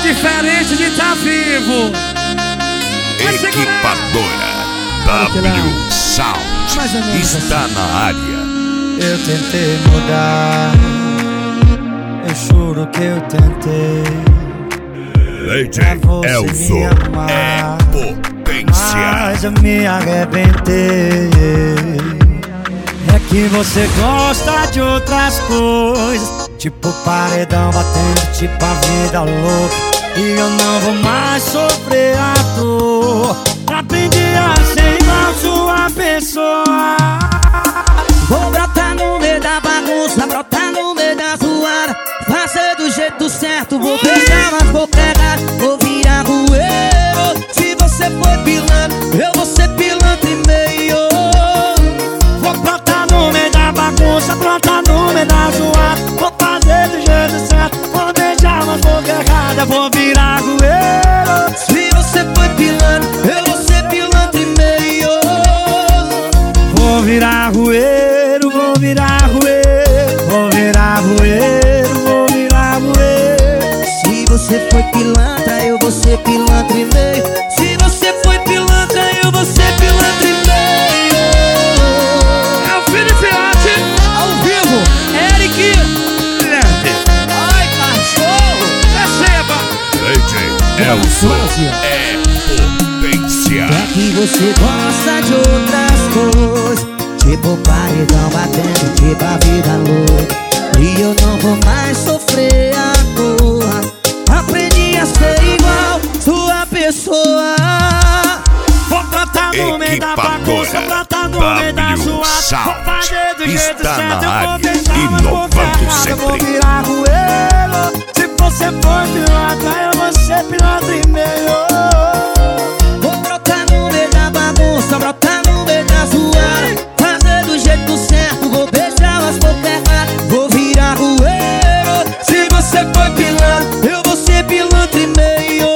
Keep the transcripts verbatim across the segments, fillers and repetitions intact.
diferente de tá vivo. Equipadora W Sound está na área. Eu tentei mudar, eu juro que eu tentei. D J Elzo é potência. Mas eu me arrebentei. É que você gosta de outras coisas, tipo paredão batendo, tipo a vida louca. E eu não vou mais sofrer a dor. Aprendi a ser igual sua pessoa. Vou brotar no meio da bagunça, brotar no meio da zoada, fazer do jeito certo, vou beijar, mas vou pegar, vou virar rueiro. Se você foi pilantra, eu vou ser pilantra e meio. Vou brotar no meio da bagunça, brotar no meio da zoada, vou fazer do jeito certo, vou beijar, mas vou pegar, vou virar rueiro. Se você foi pilantra, eu vou ser pilantra e meio. Vou virar rueiro, vou virar rueiro, vou virar rueiro, vou virar rueiro. Se você foi pilantra, eu vou ser pilantra e meio. Se você foi pilantra, eu vou ser pilantra e meio. É o Felipe Arte, Ao vivo, Eric. Ai, cachorro. receba. D J Elzo é potência. É que você gosta de outras coisas, tipo paredão batendo, tipo a vida louca. E eu não vou mais sofrer a dor. Aprendi a ser igual sua pessoa. Vou brotar no meio da bagunça, brotar no meio da W zoada, vou fazer do Sound jeito está certo, na eu vou área, beijar, mas vou inovando pegar, eu vou sempre. virar rueiro. Se você for pilantra, eu vou ser pilantra e meio. Vou brotar no meio da bagunça, brotar no meio da zoada, fazer do jeito certo, vou beijar, mas vou pegar, vou virar rueiro. Se você foi pilantra, eu vou ser pilantra e meio.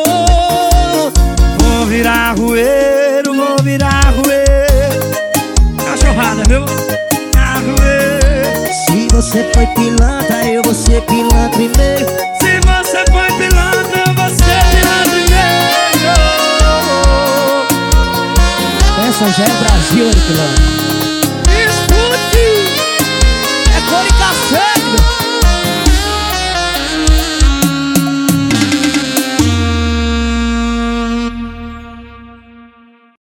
Vou virar rueiro, vou virar rueiro. Cachorrada, viu? Virar rueiro. Se você foi pilantra, eu vou ser pilantra e meio. Se você foi pilantra, eu vou ser pilantra e meio. Essa já é Brasil, Eric Lano.